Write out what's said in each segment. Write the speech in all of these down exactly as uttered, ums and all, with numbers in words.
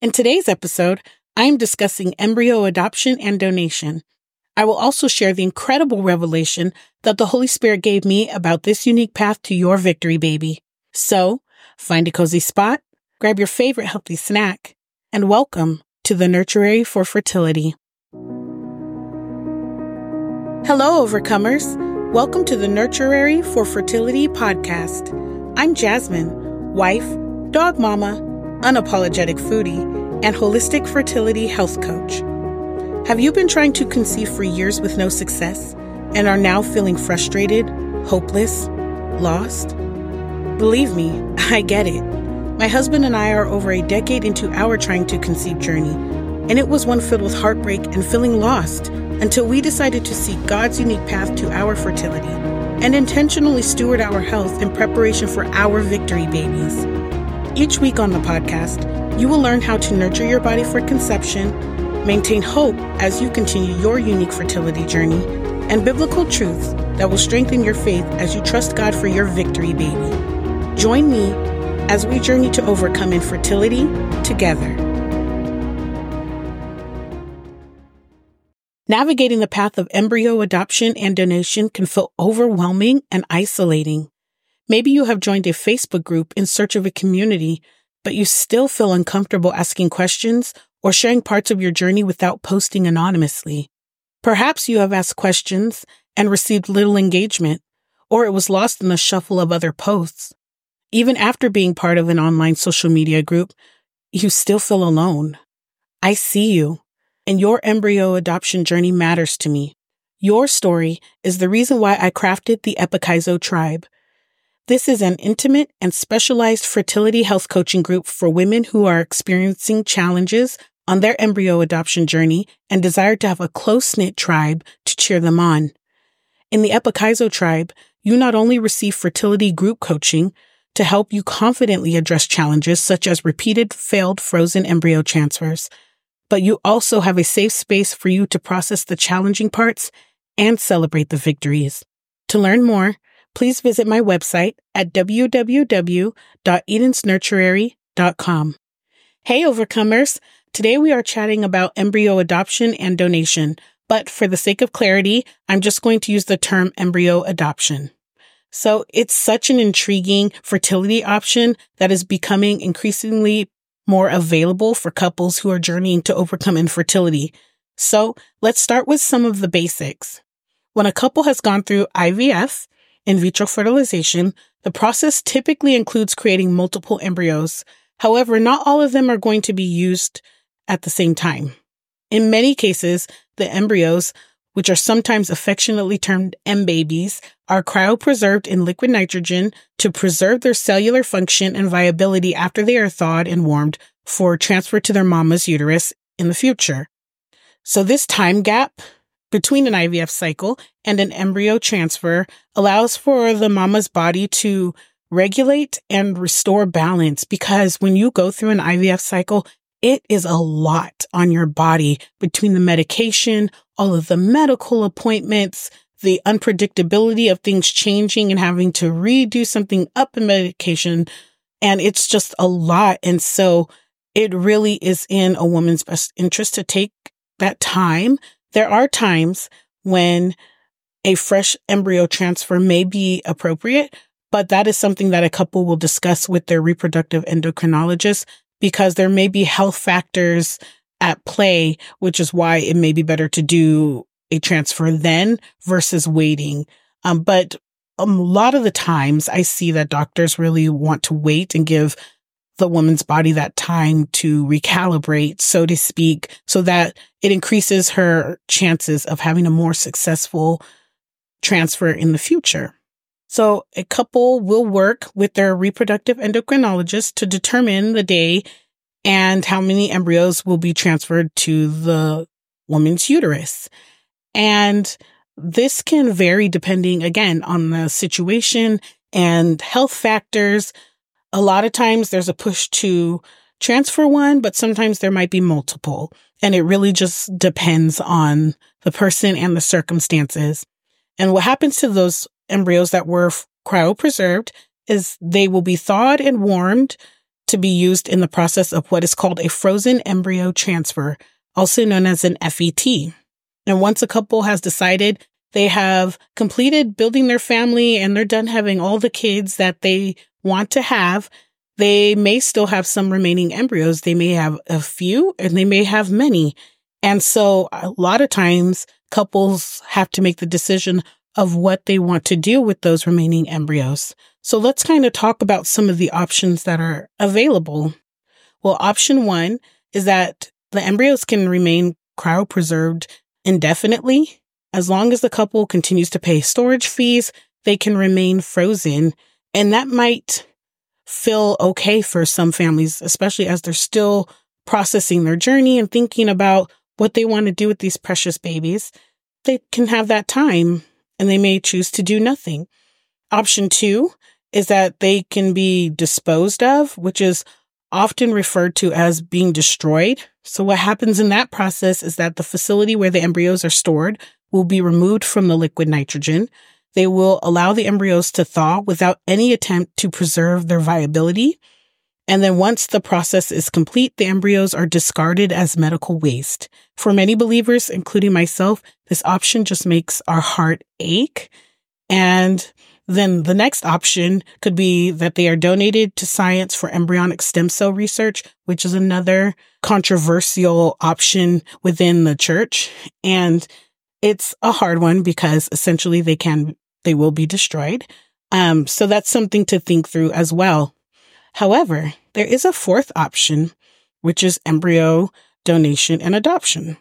In today's episode, I am discussing embryo adoption and donation. I will also share the incredible revelation that the Holy Spirit gave me about this unique path to your victory, baby. So, find a cozy spot, grab your favorite healthy snack, and welcome to the Nurturary for Fertility. Hello, overcomers. Welcome to the Nurturary for Fertility podcast. I'm Jasmine, wife, dog mama, unapologetic foodie, and holistic fertility health coach. Have you been trying to conceive for years with no success and are now feeling frustrated, hopeless, lost? Believe me, I get it. My husband and I are over a decade into our trying to conceive journey, and it was one filled with heartbreak and feeling lost until we decided to seek God's unique path to our fertility and intentionally steward our health in preparation for our victory babies. Each week on the podcast, you will learn how to nurture your body for conception, maintain hope as you continue your unique fertility journey, and biblical truths that will strengthen your faith as you trust God for your victory baby. Join me as we journey to overcome infertility together. Navigating the path of embryo adoption and donation can feel overwhelming and isolating. Maybe you have joined a Facebook group in search of a community, but you still feel uncomfortable asking questions or sharing parts of your journey without posting anonymously. Perhaps you have asked questions and received little engagement, or it was lost in the shuffle of other posts. Even after being part of an online social media group, you still feel alone. I see you, and your embryo adoption journey matters to me. Your story is the reason why I crafted the Epikaizo Tribe. This is an intimate and specialized fertility health coaching group for women who are experiencing challenges on their embryo adoption journey and desire to have a close-knit tribe to cheer them on. In the Epikaizo Tribe, you not only receive fertility group coaching to help you confidently address challenges such as repeated failed frozen embryo transfers, but you also have a safe space for you to process the challenging parts and celebrate the victories. To learn more, please visit my website at w w w dot edens nurturary dot com. Hey, overcomers! Today we are chatting about embryo adoption and donation, but for the sake of clarity, I'm just going to use the term embryo adoption. So it's such an intriguing fertility option that is becoming increasingly more available for couples who are journeying to overcome infertility. So let's start with some of the basics. When a couple has gone through I V F, in vitro fertilization, the process typically includes creating multiple embryos. However, not all of them are going to be used at the same time. In many cases, the embryos, which are sometimes affectionately termed M-babies, are cryopreserved in liquid nitrogen to preserve their cellular function and viability after they are thawed and warmed for transfer to their mama's uterus in the future. So this time gap between an I V F cycle and an embryo transfer allows for the mama's body to regulate and restore balance, because when you go through an I V F cycle, it is a lot on your body between the medication, all of the medical appointments, the unpredictability of things changing and having to redo something up in medication. And it's just a lot. And so it really is in a woman's best interest to take that time. There are times when a fresh embryo transfer may be appropriate, but that is something that a couple will discuss with their reproductive endocrinologist, because there may be health factors at play, which is why it may be better to do a transfer then versus waiting. Um, but a lot of the times I see that doctors really want to wait and give the woman's body that time to recalibrate, so to speak, so that it increases her chances of having a more successful transfer in the future. So a couple will work with their reproductive endocrinologist to determine the day and how many embryos will be transferred to the woman's uterus. And this can vary depending, again, on the situation and health factors. A lot of times there's a push to transfer one, but sometimes there might be multiple. And it really just depends on the person and the circumstances. And what happens to those embryos that were cryopreserved is they will be thawed and warmed to be used in the process of what is called a frozen embryo transfer, also known as an F E T. And once a couple has decided they have completed building their family and they're done having all the kids that they want to have, they may still have some remaining embryos. They may have a few and they may have many. And so a lot of times couples have to make the decision of what they want to do with those remaining embryos. So let's kind of talk about some of the options that are available. Well, option one is that the embryos can remain cryopreserved indefinitely. As long as the couple continues to pay storage fees, they can remain frozen. And that might feel okay for some families, especially as they're still processing their journey and thinking about what they want to do with these precious babies. They can have that time and they may choose to do nothing. Option two is that they can be disposed of, which is often referred to as being destroyed. So what happens in that process is that the facility where the embryos are stored will be removed from the liquid nitrogen. They will allow the embryos to thaw without any attempt to preserve their viability. And then once the process is complete, the embryos are discarded as medical waste. For many believers, including myself, this option just makes our heart ache. And then the next option could be that they are donated to science for embryonic stem cell research, which is another controversial option within the church. And it's a hard one because essentially they can, they will be destroyed. Um, so that's something to think through as well. However, there is a fourth option, which is embryo donation and adoption.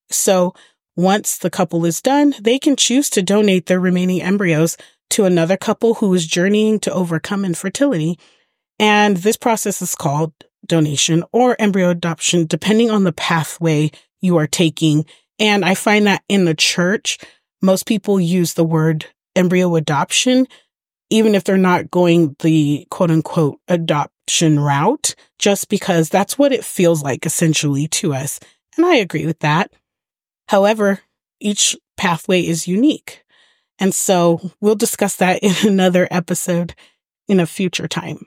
So once the couple is done, they can choose to donate their remaining embryos to another couple who is journeying to overcome infertility. And this process is called donation or embryo adoption, depending on the pathway you are taking. And I find that in the church, most people use the word embryo adoption, even if they're not going the quote unquote adoption route, just because that's what it feels like essentially to us. And I agree with that. However, each pathway is unique. And so we'll discuss that in another episode in a future time.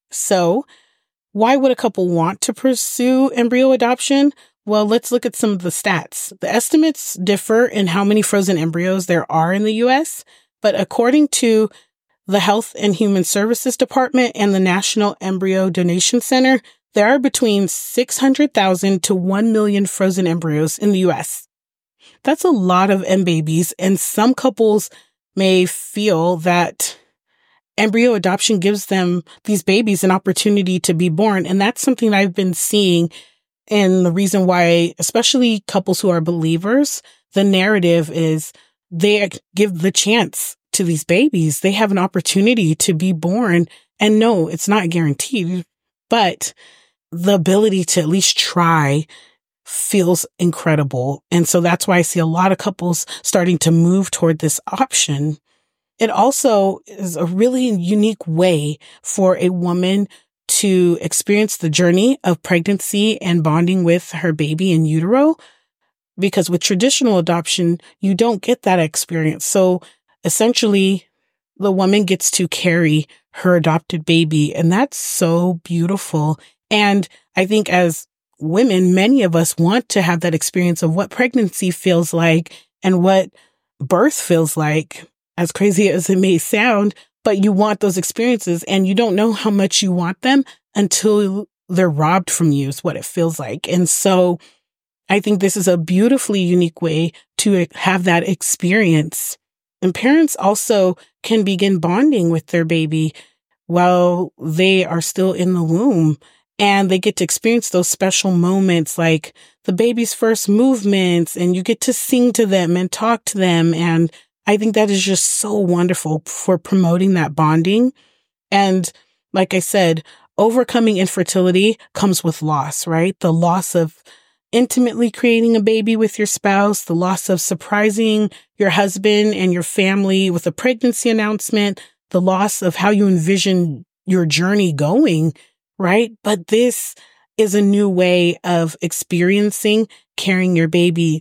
So why would a couple want to pursue embryo adoption? Well, let's look at some of the stats. The estimates differ in how many frozen embryos there are in the U S, but according to the Health and Human Services Department and the National Embryo Donation Center, there are between six hundred thousand to one million frozen embryos in the U S. That's a lot of M babies, and some couples may feel that embryo adoption gives them, these babies, an opportunity to be born. And that's something I've been seeing. And the reason why, especially couples who are believers, the narrative is they give the chance to these babies. They have an opportunity to be born. And no, it's not guaranteed, but the ability to at least try feels incredible. And so that's why I see a lot of couples starting to move toward this option. It also is a really unique way for a woman to experience the journey of pregnancy and bonding with her baby in utero, because with traditional adoption, you don't get that experience. So essentially, the woman gets to carry her adopted baby, and that's so beautiful. And I think as women, many of us want to have that experience of what pregnancy feels like and what birth feels like, as crazy as it may sound, but you want those experiences and you don't know how much you want them until they're robbed from you is what it feels like. And so I think this is a beautifully unique way to have that experience. And parents also can begin bonding with their baby while they are still in the womb. And they get to experience those special moments like the baby's first movements, and you get to sing to them and talk to them. And I think that is just so wonderful for promoting that bonding. And like I said, overcoming infertility comes with loss, right? The loss of intimately creating a baby with your spouse, the loss of surprising your husband and your family with a pregnancy announcement, the loss of how you envision your journey going, right? But this is a new way of experiencing carrying your baby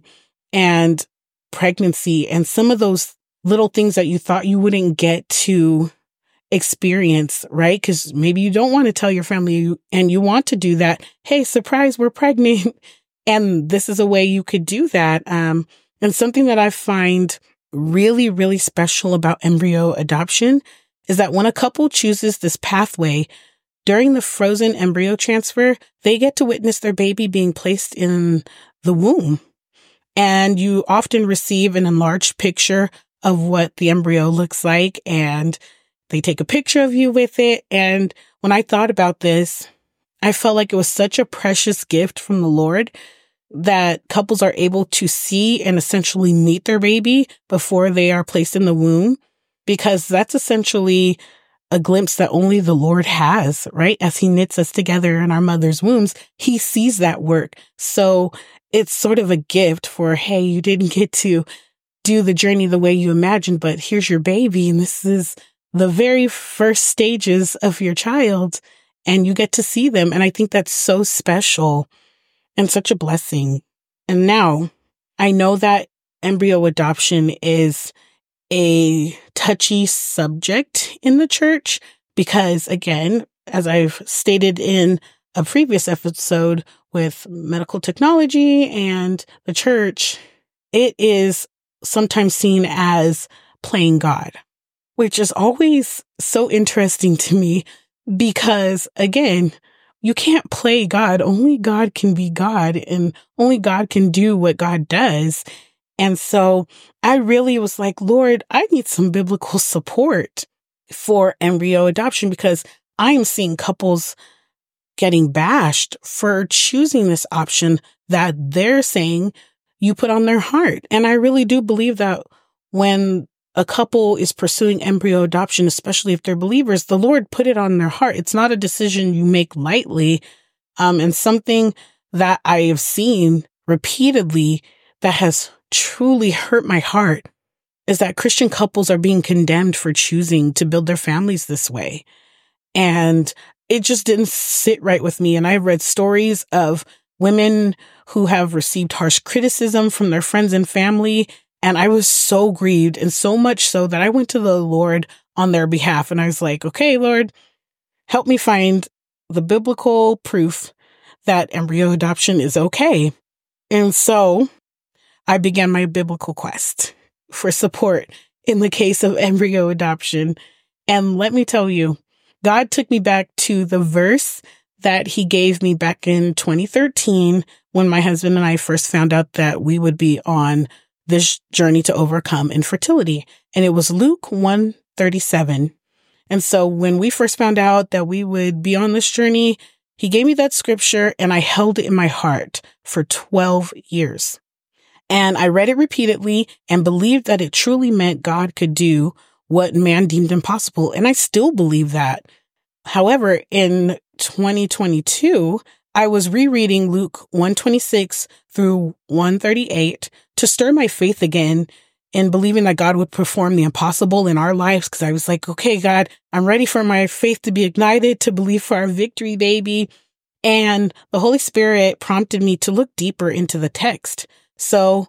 and pregnancy and some of those little things that you thought you wouldn't get to experience, right? Because maybe you don't want to tell your family and you want to do that. Hey, surprise, we're pregnant. And this is a way you could do that. Um, and something that I find really, really special about embryo adoption is that when a couple chooses this pathway, during the frozen embryo transfer, they get to witness their baby being placed in the womb. And you often receive an enlarged picture of what the embryo looks like, and they take a picture of you with it. And when I thought about this, I felt like it was such a precious gift from the Lord that couples are able to see and essentially meet their baby before they are placed in the womb, because that's essentially a glimpse that only the Lord has, right? As he knits us together in our mother's wombs, he sees that work. So it's sort of a gift for, hey, you didn't get to do the journey the way you imagined, but here's your baby. And this is the very first stages of your child, and you get to see them. And I think that's so special and such a blessing. And now I know that embryo adoption is a touchy subject in the church because, again, as I've stated in a previous episode with medical technology and the church, it is sometimes seen as playing God, which is always so interesting to me because, again, you can't play God. Only God can be God, and only God can do what God does. And so I really was like, Lord, I need some biblical support for embryo adoption because I'm seeing couples getting bashed for choosing this option that they're saying you put on their heart. And I really do believe that when a couple is pursuing embryo adoption, especially if they're believers, the Lord put it on their heart. It's not a decision you make lightly. Um, and something that I have seen repeatedly that has truly hurt my heart is that Christian couples are being condemned for choosing to build their families this way. And it just didn't sit right with me. And I've read stories of women who have received harsh criticism from their friends and family. And I was so grieved, and so much so that I went to the Lord on their behalf. And I was like, okay, Lord, help me find the biblical proof that embryo adoption is okay. And so I began my biblical quest for support in the case of embryo adoption. And let me tell you, God took me back to the verse that he gave me back in twenty thirteen when my husband and I first found out that we would be on this journey to overcome infertility. And it was Luke one thirty-seven. And so when we first found out that we would be on this journey, he gave me that scripture and I held it in my heart for twelve years. And I read it repeatedly and believed that it truly meant God could do what man deemed impossible. And I still believe that. However, in twenty twenty-two, I was rereading Luke one twenty-six through one thirty-eight to stir my faith again in believing that God would perform the impossible in our lives. Because I was like, okay, God, I'm ready for my faith to be ignited, to believe for our victory, baby. And the Holy Spirit prompted me to look deeper into the text. So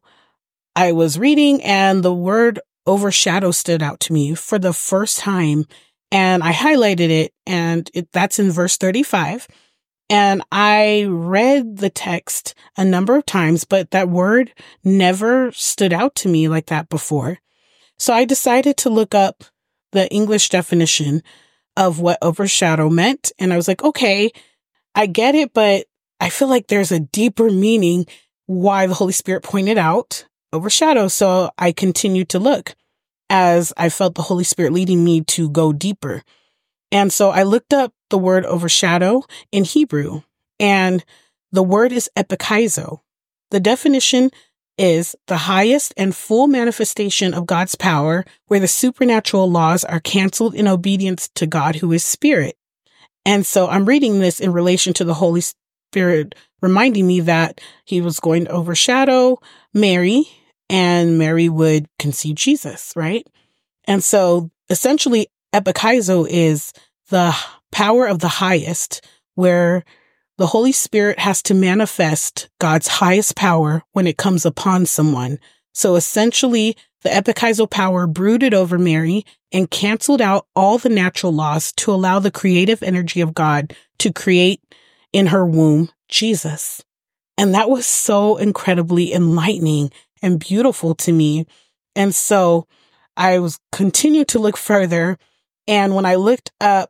I was reading and the word overshadow stood out to me for the first time. And I highlighted it, and it, that's in verse thirty-five. And I read the text a number of times, but that word never stood out to me like that before. So I decided to look up the English definition of what overshadow meant. And I was like, okay, I get it, but I feel like there's a deeper meaning why the Holy Spirit pointed out overshadow. So I continued to look as I felt the Holy Spirit leading me to go deeper. And so I looked up the word overshadow in Hebrew, and the word is epikaizo. The definition is the highest and full manifestation of God's power, where the supernatural laws are canceled in obedience to God, who is spirit. And so I'm reading this in relation to the Holy Spirit, reminding me that he was going to overshadow Mary, and Mary would conceive Jesus, right? And so essentially, epikaizo is the power of the highest, where the Holy Spirit has to manifest God's highest power when it comes upon someone. So essentially, the epikysal power brooded over Mary and canceled out all the natural laws to allow the creative energy of God to create in her womb Jesus. And that was so incredibly enlightening and beautiful to me. And so I was continued to look further. And when I looked up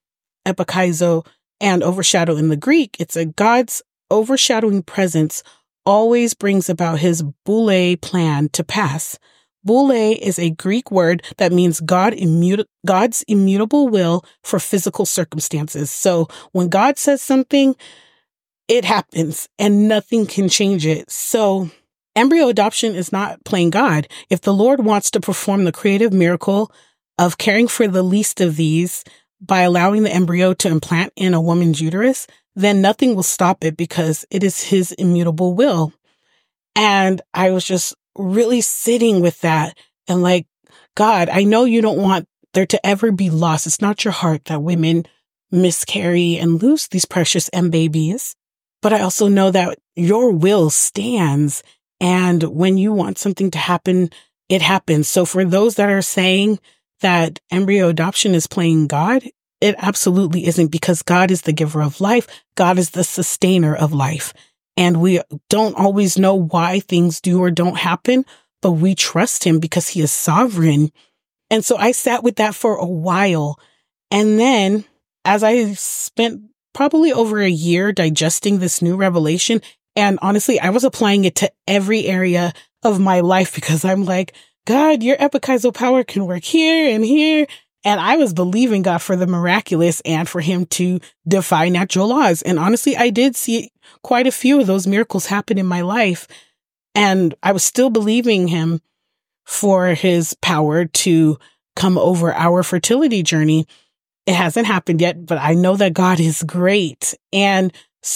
epikaizo and overshadow in the Greek, it's a God's overshadowing presence always brings about his boule plan to pass. Boule is a Greek word that means God immu- God's immutable will for physical circumstances. So when God says something, it happens and nothing can change it. So embryo adoption is not playing God. If the Lord wants to perform the creative miracle of caring for the least of these by allowing the embryo to implant in a woman's uterus, then nothing will stop it because it is his immutable will. And I was just really sitting with that and like, God, I know you don't want there to ever be loss. It's not your heart that women miscarry and lose these precious M babies. But I also know that your will stands. And when you want something to happen, it happens. So for those that are saying that embryo adoption is playing God, it absolutely isn't, because God is the giver of life. God is the sustainer of life. And we don't always know why things do or don't happen, but we trust him because he is sovereign. And so I sat with that for a while. And then as I spent probably over a year digesting this new revelation, and honestly, I was applying it to every area of my life because I'm like, God, your epikysal power can work here and here. And I was believing God for the miraculous and for him to defy natural laws. And honestly, I did see quite a few of those miracles happen in my life. And I was still believing him for his power to come over our fertility journey. It hasn't happened yet, but I know that God is great. And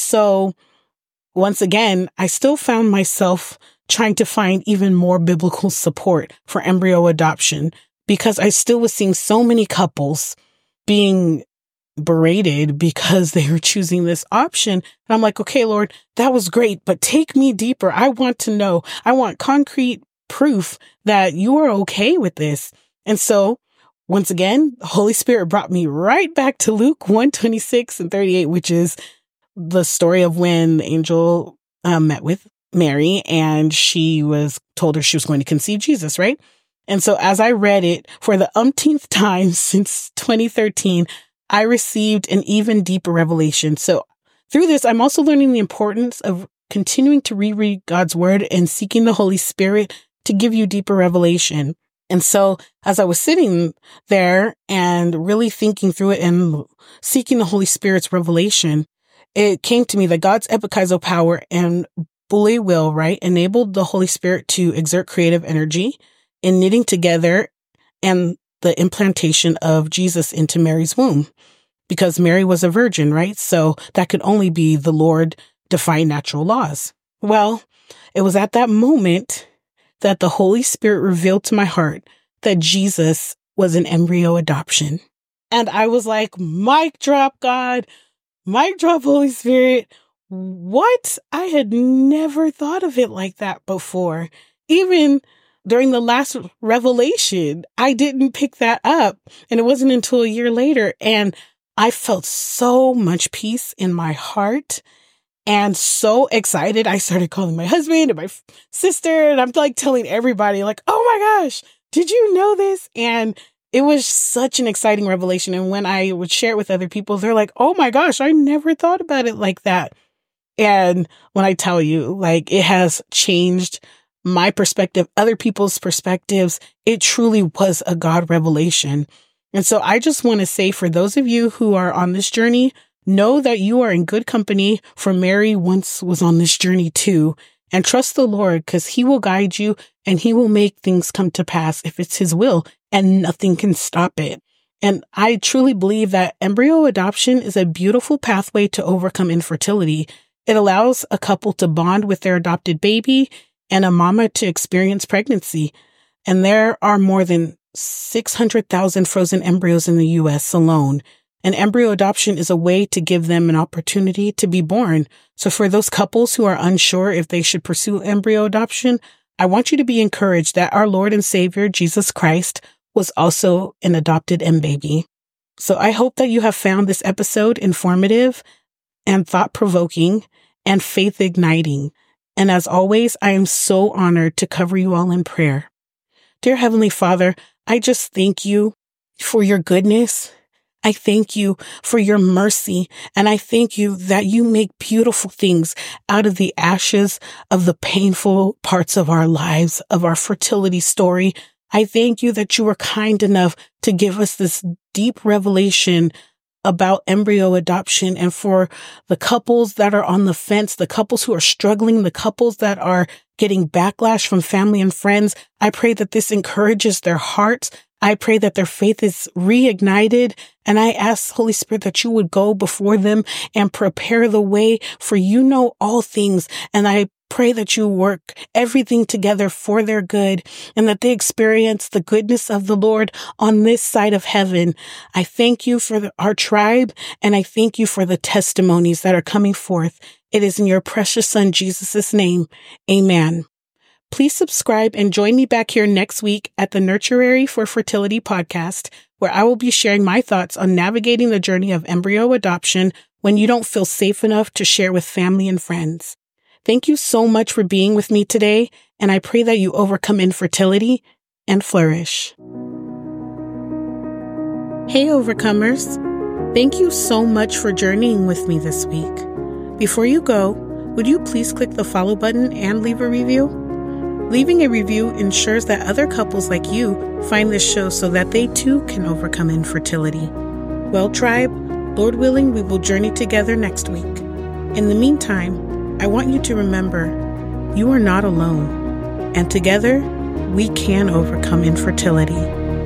so once again, I still found myself trying to find even more biblical support for embryo adoption, because I still was seeing so many couples being berated because they were choosing this option. And I'm like, okay, Lord, that was great, but take me deeper. I want to know. I want concrete proof that you are okay with this. And so once again, the Holy Spirit brought me right back to Luke one twenty-six and thirty-eight, which is the story of when the angel um, met with Mary and she was told her she was going to conceive Jesus, right? And so as I read it for the umpteenth time since twenty thirteen, I received an even deeper revelation. So through this, I'm also learning the importance of continuing to reread God's word and seeking the Holy Spirit to give you deeper revelation. And so as I was sitting there and really thinking through it and seeking the Holy Spirit's revelation, it came to me that God's epikysal power and boule will, right, enabled the Holy Spirit to exert creative energy in knitting together and the implantation of Jesus into Mary's womb, because Mary was a virgin, right? So that could only be the Lord defying natural laws. Well, it was at that moment that the Holy Spirit revealed to my heart that Jesus was an embryo adoption. And I was like, mic drop, God, mic drop, Holy Spirit. What? I had never thought of it like that before. Even during the last revelation, I didn't pick that up. And it wasn't until a year later. And I felt so much peace in my heart and so excited. I started calling my husband and my f- sister, and I'm like telling everybody like, oh my gosh, did you know this? And it was such an exciting revelation. And when I would share it with other people, they're like, oh my gosh, I never thought about it like that. And when I tell you, like, it has changed my perspective, other people's perspectives, it truly was a God revelation. And so I just want to say, for those of you who are on this journey, know that you are in good company, for Mary once was on this journey too. And trust the Lord, because he will guide you and he will make things come to pass if it's his will, and nothing can stop it. And I truly believe that embryo adoption is a beautiful pathway to overcome infertility. It allows a couple to bond with their adopted baby and a mama to experience pregnancy. And there are more than six hundred thousand frozen embryos in the U S alone. And embryo adoption is a way to give them an opportunity to be born. So for those couples who are unsure if they should pursue embryo adoption, I want you to be encouraged that our Lord and Savior, Jesus Christ, was also an adopted M baby. So I hope that you have found this episode informative and thought-provoking and faith-igniting. And as always, I am so honored to cover you all in prayer. Dear Heavenly Father, I just thank you for your goodness. I thank you for your mercy, and I thank you that you make beautiful things out of the ashes of the painful parts of our lives, of our fertility story. I thank you that you were kind enough to give us this deep revelation about embryo adoption, and for the couples that are on the fence, the couples who are struggling, the couples that are getting backlash from family and friends, I pray that this encourages their hearts. I pray that their faith is reignited, and I ask, Holy Spirit, that you would go before them and prepare the way, for you know all things, and I pray that you work everything together for their good, and that they experience the goodness of the Lord on this side of heaven. I thank you for the, our tribe, and I thank you for the testimonies that are coming forth. It is in your precious Son, Jesus' name. Amen. Please subscribe and join me back here next week at the Nurturary for Fertility podcast, where I will be sharing my thoughts on navigating the journey of embryo adoption when you don't feel safe enough to share with family and friends. Thank you so much for being with me today, and I pray that you overcome infertility and flourish. Hey, overcomers. Thank you so much for journeying with me this week. Before you go, would you please click the follow button and leave a review? Leaving a review ensures that other couples like you find this show so that they too can overcome infertility. Well, tribe, Lord willing, we will journey together next week. In the meantime, I want you to remember, you are not alone, and together we can overcome infertility.